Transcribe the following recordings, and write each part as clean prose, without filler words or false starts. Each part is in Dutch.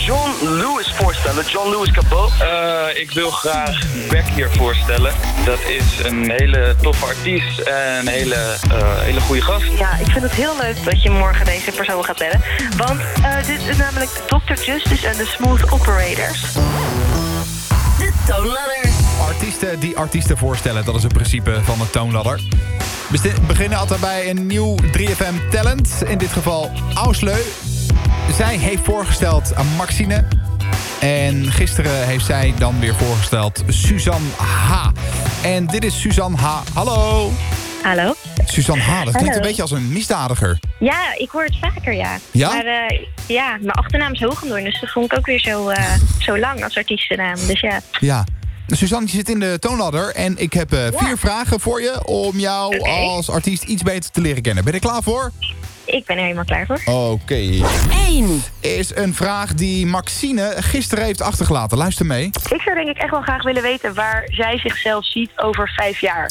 John Lewis voorstellen. John Lewis Cabot. Ik wil graag Beck hier voorstellen. Dat is een hele toffe artiest en een hele goede gast. Ja, ik vind het heel leuk dat je morgen deze persoon gaat bellen. Want dit is namelijk Dr. Justice en de Smooth Operators. De Toonladder. Artiesten die artiesten voorstellen, dat is het principe van de Toonladder. We beginnen altijd bij een nieuw 3FM talent. In dit geval Ausleu. Zij heeft voorgesteld aan Maxine. En gisteren heeft zij dan weer voorgesteld Suzanne H. En dit is Suzanne H. Hallo. Hallo. Suzanne H. Dat klinkt een beetje als een misdadiger. Ja, ik hoor het vaker, ja. Ja? Maar ja, mijn achternaam is Hoogendoorn, dus dat vond ik ook weer zo lang als artiestennaam. Dus ja. Ja. Suzanne, je zit in de Toonladder en ik heb 4 vragen voor je om jou als artiest iets beter te leren kennen. Ben je er klaar voor? Ik ben er helemaal klaar voor. Oké. 1. Is een vraag die Maxine gisteren heeft achtergelaten. Luister mee. Ik zou denk ik echt wel graag willen weten waar zij zichzelf ziet over 5 jaar.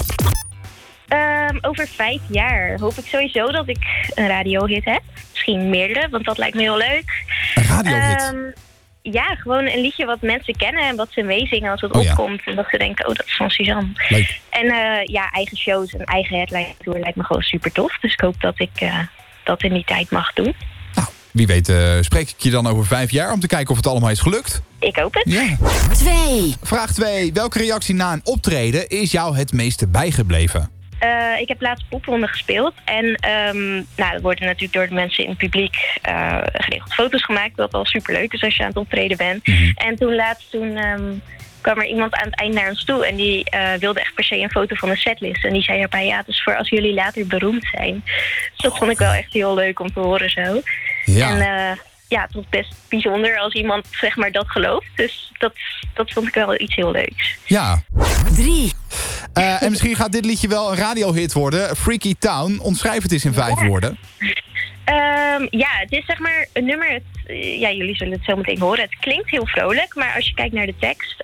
Over 5 jaar hoop ik sowieso dat ik een radiohit heb. Misschien meerdere, want dat lijkt me heel leuk. Een radiohit? Ja, gewoon een liedje wat mensen kennen en wat ze meezingen als het opkomt. En dat ze denken, dat is van Suzanne. Leuk. En eigen shows en eigen headline tour lijkt me gewoon super tof. Dus ik hoop dat ik dat in die tijd mag doen. Nou, wie weet spreek ik je dan over 5 jaar om te kijken of het allemaal is gelukt. Ik hoop het. Ja. 2. Vraag 2. Welke reactie na een optreden is jou het meeste bijgebleven? Ik heb laatst popronde gespeeld. En er worden natuurlijk door de mensen in het publiek geregeld foto's gemaakt. Wat al superleuk is als je aan het optreden bent. Mm-hmm. En toen kwam er iemand aan het eind naar ons toe. En die wilde echt per se een foto van de setlist. En die zei erbij, ja, het is voor als jullie later beroemd zijn. Dus dat vond ik wel echt heel leuk om te horen zo. Ja. En het was best bijzonder als iemand zeg maar dat gelooft. Dus dat vond ik wel iets heel leuks. Ja. 3. En misschien gaat dit liedje wel een radiohit worden. Freaky Town. Omschrijf het eens in 5 woorden. Het is zeg maar een nummer. Jullie zullen het zo meteen horen. Het klinkt heel vrolijk, maar als je kijkt naar de tekst,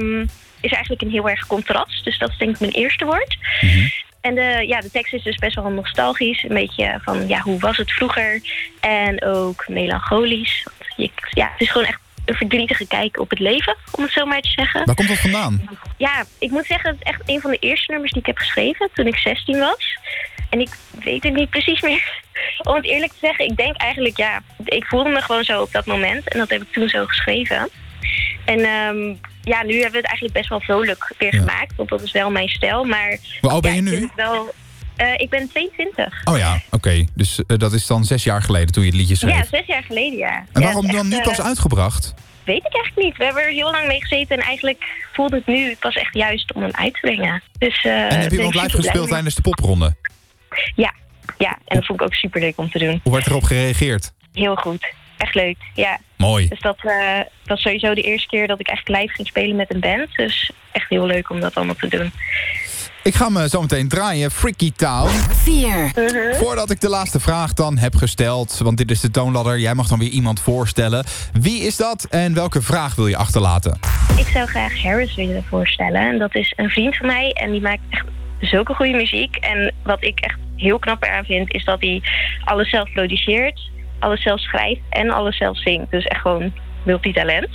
is eigenlijk een heel erg contrast. Dus dat is denk ik mijn eerste woord. Mm-hmm. En de tekst is dus best wel nostalgisch. Een beetje van, hoe was het vroeger? En ook melancholisch. Het is gewoon echt een verdrietige kijk op het leven, om het zo maar te zeggen. Waar komt dat vandaan? Ja, ik moet zeggen, het is echt een van de eerste nummers die ik heb geschreven toen ik 16 was. En ik weet het niet precies meer. Om het eerlijk te zeggen, ik denk eigenlijk, ik voelde me gewoon zo op dat moment. En dat heb ik toen zo geschreven. En nu hebben we het eigenlijk best wel vrolijk weer gemaakt. Want dat is wel mijn stijl. Maar Hoe oud ben je nu? Ik ben 22. Oh ja, oké. Dus dat is dan 6 jaar geleden toen je het liedje schreef. Ja, 6 jaar geleden, ja. En waarom dan nu pas uitgebracht? Weet ik eigenlijk niet. We hebben er heel lang mee gezeten. En eigenlijk voelde het nu pas echt juist om hem uit te brengen. Dus, en heb je ook live gespeeld tijdens de popronde? Ja, en dat vond ik ook super leuk om te doen. Hoe werd erop gereageerd? Heel goed. Echt leuk, ja. Mooi. Dus dat was sowieso de eerste keer dat ik eigenlijk live ging spelen met een band. Dus echt heel leuk om dat allemaal te doen. Ik ga me zo meteen draaien. Freaky Town. 4. Voordat ik de laatste vraag dan heb gesteld, want dit is de Toonladder. Jij mag dan weer iemand voorstellen. Wie is dat en welke vraag wil je achterlaten? Ik zou graag Harris willen voorstellen. En dat is een vriend van mij en die maakt echt zulke goede muziek. En wat ik echt heel knap eraan vind, is dat hij alles zelf produceert, alles zelf schrijft en alles zelf zingt. Dus echt gewoon multitalent.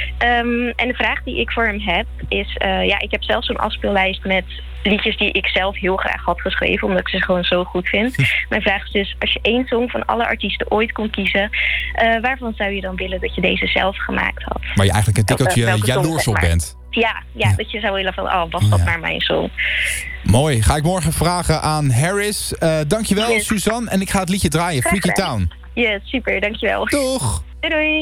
En de vraag die ik voor hem heb is, ik heb zelf zo'n afspeellijst met liedjes die ik zelf heel graag had geschreven, omdat ik ze gewoon zo goed vind. Mijn vraag is dus, als je 1 song van alle artiesten ooit kon kiezen, waarvan zou je dan willen dat je deze zelf gemaakt had? Waar je eigenlijk een tikkeltje jaloers op bent. Ja, dat je zou willen van, was dat maar mijn song. Mooi. Ga ik morgen vragen aan Harris. Dankjewel, Suzanne. En ik ga het liedje draaien, Freaky Town. Ja, super. Dankjewel. Doeg! Doei.